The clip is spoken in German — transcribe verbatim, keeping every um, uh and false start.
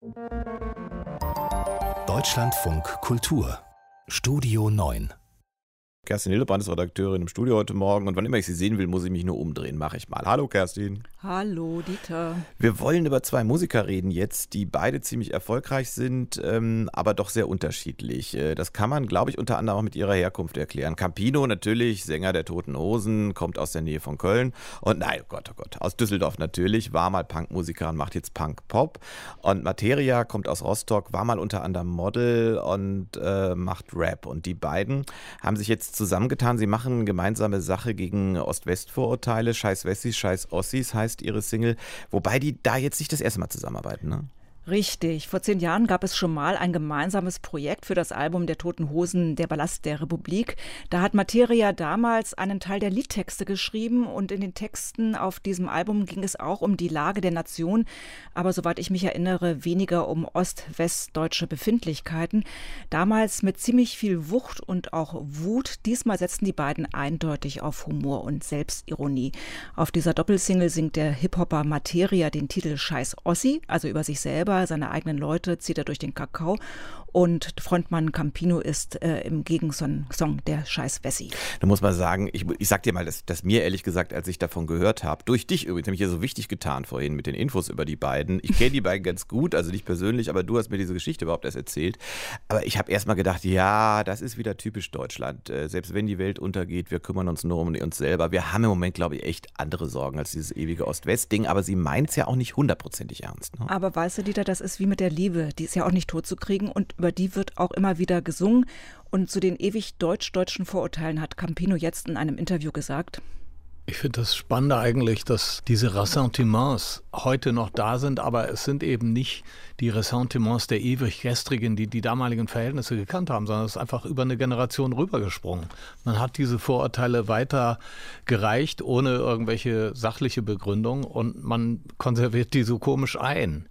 Deutschlandfunk Kultur Studio neun. Kerstin Hillebrand ist Redakteurin im Studio heute Morgen und wann immer ich sie sehen will, muss ich mich nur umdrehen. Mache ich mal. Hallo Kerstin. Hallo Dieter. Wir wollen über zwei Musiker reden jetzt, die beide ziemlich erfolgreich sind, ähm, aber doch sehr unterschiedlich. Äh, das kann man, glaube ich, unter anderem auch mit ihrer Herkunft erklären. Campino natürlich, Sänger der Toten Hosen, kommt aus der Nähe von Köln und nein, oh Gott, oh Gott, aus Düsseldorf natürlich, war mal Punkmusiker und macht jetzt Punk-Pop. Und Materia kommt aus Rostock, war mal unter anderem Model und äh, macht Rap. Und die beiden haben sich jetzt zusammengetan. Sie machen gemeinsame Sache gegen Ost-West-Vorurteile. Scheiß Wessis, Scheiß Ossis heißt ihre Single. Wobei die da jetzt nicht das erste Mal zusammenarbeiten, ne? Richtig. Vor zehn Jahren gab es schon mal ein gemeinsames Projekt für das Album der Toten Hosen, Der Ballast der Republik. Da hat Materia damals einen Teil der Liedtexte geschrieben und in den Texten auf diesem Album ging es auch um die Lage der Nation, aber soweit ich mich erinnere, weniger um ost-westdeutsche Befindlichkeiten. Damals mit ziemlich viel Wucht und auch Wut. Diesmal setzen die beiden eindeutig auf Humor und Selbstironie. Auf dieser Doppelsingle singt der Hip-Hopper Materia den Titel Scheiß Ossi, also über sich selber. Seine eigenen Leute zieht er durch den Kakao und Frontmann Campino ist äh, im Gegensong der Scheiß Wessi. Da muss man sagen, ich, ich sag dir mal, dass, dass mir ehrlich gesagt, als ich davon gehört habe, durch dich übrigens, habe ich ja so wichtig getan vorhin mit den Infos über die beiden. Ich kenne die beiden ganz gut, also nicht persönlich, aber du hast mir diese Geschichte überhaupt erst erzählt. Aber ich habe erst mal gedacht, ja, das ist wieder typisch Deutschland. Äh, selbst wenn die Welt untergeht, wir kümmern uns nur um uns selber. Wir haben im Moment, glaube ich, echt andere Sorgen als dieses ewige Ost-West-Ding, aber sie meint es ja auch nicht hundertprozentig ernst. Ne? Aber weißt du, Dieter, das ist wie mit der Liebe. Die ist ja auch nicht tot zu kriegen und über die wird auch immer wieder gesungen. Und zu den ewig deutsch-deutschen Vorurteilen hat Campino jetzt in einem Interview gesagt: Ich finde das Spannende eigentlich, dass diese Ressentiments heute noch da sind, aber es sind eben nicht die Ressentiments der ewig Gestrigen, die die damaligen Verhältnisse gekannt haben, sondern es ist einfach über eine Generation rübergesprungen. Man hat diese Vorurteile weiter gereicht, ohne irgendwelche sachliche Begründung und man konserviert die so komisch ein.